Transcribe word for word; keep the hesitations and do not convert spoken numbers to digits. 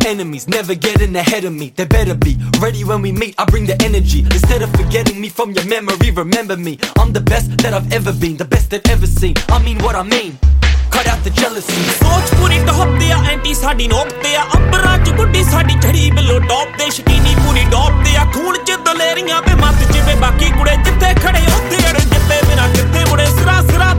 enemies never getting ahead of me. They better be ready when we meet. I bring the energy instead of forgetting me from your memory. Remember me, I'm the best that I've ever been, the best they've ever seen. I mean what I mean. Cut out the jealousy. सोच पूरी top ते आ anti साडी नोक ते आ अंबरां च गुड्डी साडी चढ़ी below top ते शकीन